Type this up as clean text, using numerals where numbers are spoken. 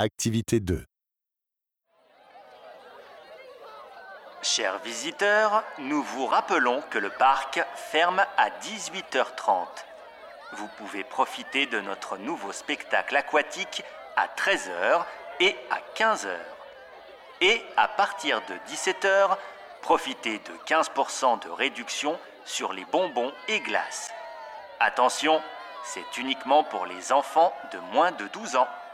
Activité 2. Chers visiteurs, nous vous rappelons que le parc ferme à 18h30. Vous pouvez profiter de notre nouveau spectacle aquatique à 13h et à 15h. Et à partir de 17h, profitez de 15% de réduction sur les bonbons et glaces. Attention, c'est uniquement pour les enfants de moins de 12 ans.